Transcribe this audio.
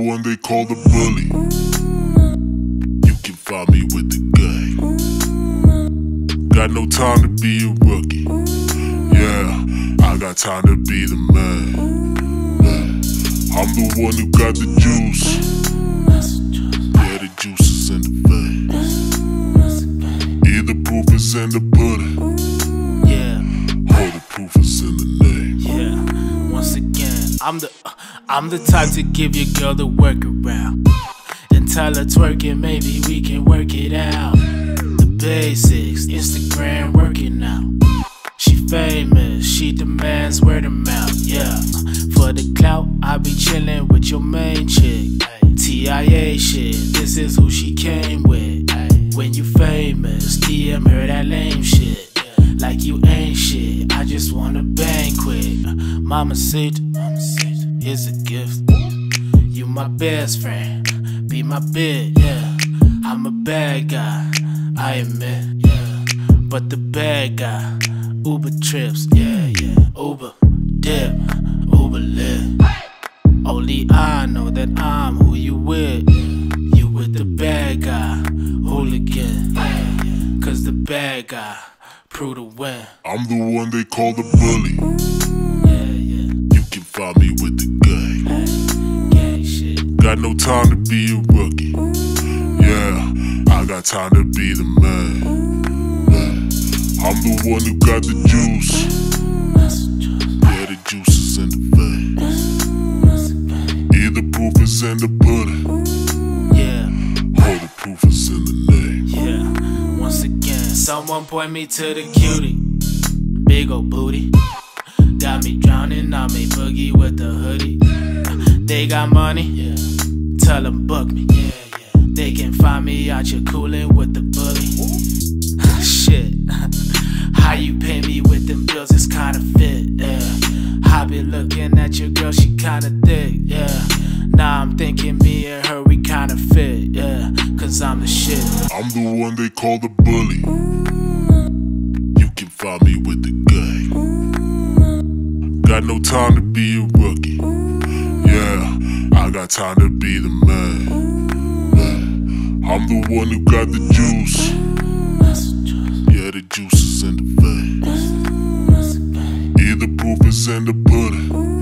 one they call the bully. You can find me with the gang. Got no time to be a rookie. Yeah, I got time to be the man. I'm the one who got the juice. Yeah, the juice is in the vein. Either proof is in the pudding. Yeah. Or the proof is in the name. Yeah. Once again, I'm the type to give your girl the workaround and tell her twerk it, maybe we can work it out. The basics, Instagram working out. She famous, she demands word of mouth. Yeah. For the clout, I be chillin' with your main chick. TIA shit, this is who she came with. When you famous, DM her that lame shit. Like you ain't shit, I just wanna bang quick. Mamacita, here's a gift. You my best friend, be my bid, yeah. I'm a bad guy, I admit, yeah. But the bad guy, Uber trips, yeah. Uber dip, Uber lit. Only I know that I'm who you with. You with the bad guy, hooligan, yeah. Cause the bad guy prove to win. I'm the one they call the bully. Yeah. You can find me with the gang. Gang shit. Got no time to be a rookie. Yeah, I got time to be the man. I'm the one who got the juice. Yeah, the juice is in the vein. Either proof is in the pudding. Yeah. Or the proof is in the name. Yeah. Once again, someone point me to the cutie. Big ol' booty. Got me drowning, I may boogie with the hoodie. They got money, yeah. Tell them book me, yeah. They can find me out here coolin' with the bully. Shit, how you pay me with them bills is kinda fit, yeah. I be looking at your girl, she kinda thick, yeah. Now I'm thinking me and her, we kinda fit, yeah. Cause I'm the shit. I'm the one they call the bully. You can find me with the gang. Got no time to be a rookie. Yeah, I got time to be the man. I'm the one who got the juice. Yeah, the juice is in the vein. Either proof is in the pudding.